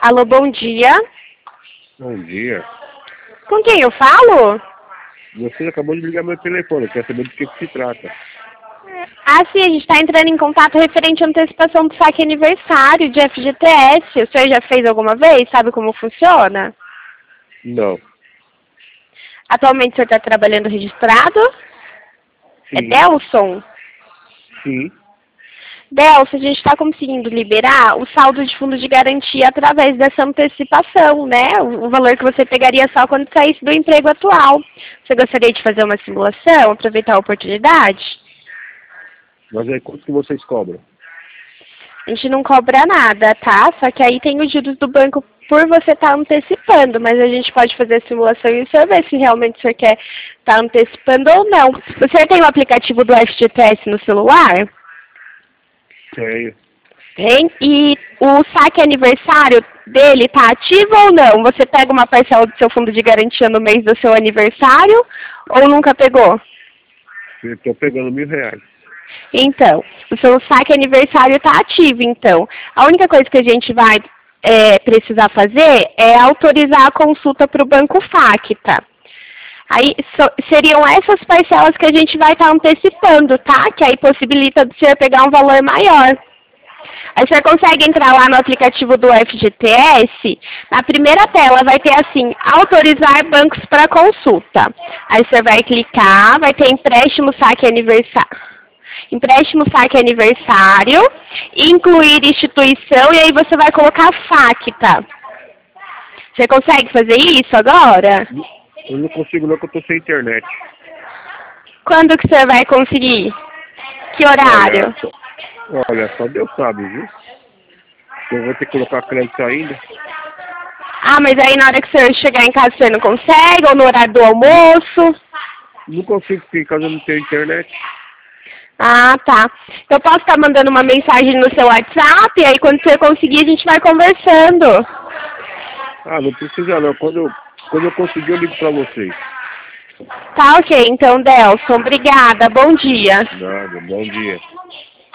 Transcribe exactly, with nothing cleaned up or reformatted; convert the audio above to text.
Alô, bom dia. Bom dia. Com quem eu falo? Você acabou de ligar meu telefone, quer saber do que, que se trata? Ah, sim, a gente está entrando em contato referente à antecipação do saque aniversário de F G T S. O senhor já fez alguma vez? Sabe como funciona? Não. Atualmente o senhor está trabalhando registrado? Sim. É Delson? Sim. Delson, a gente está conseguindo liberar o saldo de fundo de garantia através dessa antecipação, né? O, o valor que você pegaria só quando saísse do emprego atual. Você gostaria de fazer uma simulação, aproveitar a oportunidade? Mas aí quanto que vocês cobram? A gente não cobra nada, tá? Só que aí tem os juros do banco por você estar antecipando, mas a gente pode fazer a simulação e o senhor ver se realmente o senhor quer estar antecipando ou não. O senhor tem o aplicativo do F G T S no celular? Tenho. Tem? E o saque aniversário dele está ativo ou não? Você pega uma parcela do seu fundo de garantia no mês do seu aniversário ou nunca pegou? Eu estou pegando mil reais. Então, o seu saque aniversário está ativo, então. A única coisa que a gente vai é, precisar fazer é autorizar a consulta para o Banco Facta. Aí so, seriam essas parcelas que a gente vai estar tá antecipando, tá? Que aí possibilita do senhor pegar um valor maior. Aí você consegue entrar lá no aplicativo do F G T S, na primeira tela vai ter assim, autorizar bancos para consulta. Aí você vai clicar, vai ter empréstimo saque aniversário. Empréstimo saque aniversário, incluir instituição e aí você vai colocar Facta. Você consegue fazer isso agora? Eu não consigo não, que eu estou sem internet. Quando que você vai conseguir? Que horário? Olha, só, olha, só Deus sabe, viu? Eu vou ter que colocar crédito ainda. Ah, mas aí na hora que o senhor chegar em casa você não consegue, ou no horário do almoço? Não consigo, porque em casa eu não tenho internet. Ah, tá. Eu posso estar mandando uma mensagem no seu WhatsApp, e aí quando você conseguir a gente vai conversando. Ah, não precisa não. Quando eu, quando eu conseguir eu ligo pra vocês. Tá ok, então, Delson. Obrigada. Bom dia. Nada, bom dia.